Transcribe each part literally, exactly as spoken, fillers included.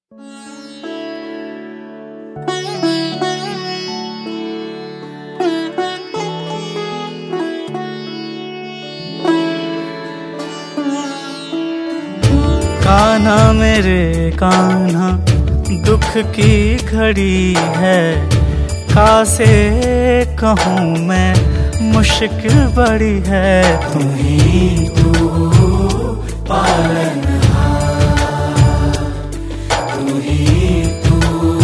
कान्हा मेरे कान्हा दुख की घड़ी है, कासे कहूँ मैं मुश्किल बड़ी है। तू ही तू पालनहार, तू ही तू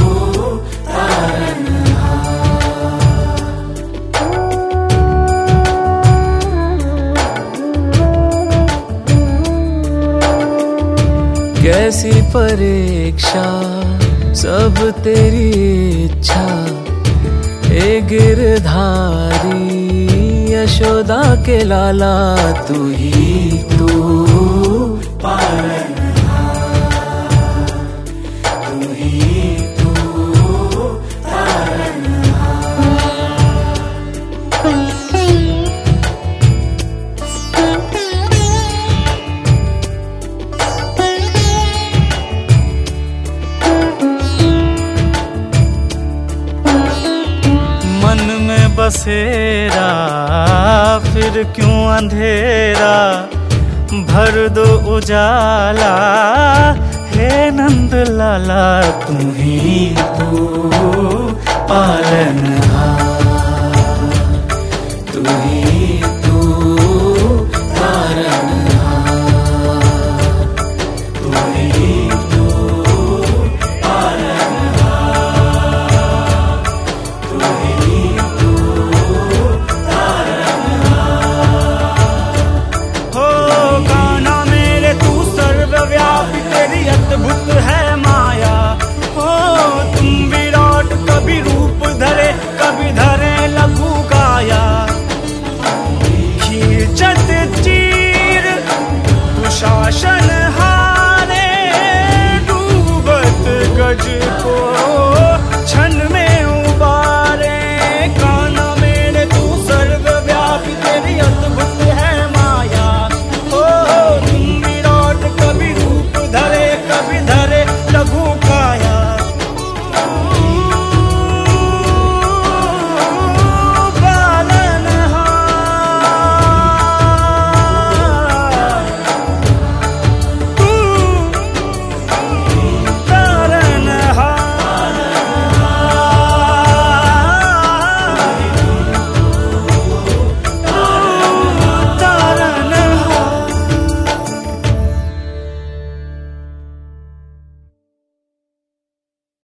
कैसी परीक्षा सब तेरी इच्छा, ए गिरधारी यशोदा के लाला। तू ही तू पालनहार, तू ही तू बसेरा फिर क्यों अंधेरा, भर दो उजाला हे नंद लाला। तू ही तू पालनहार, तू ही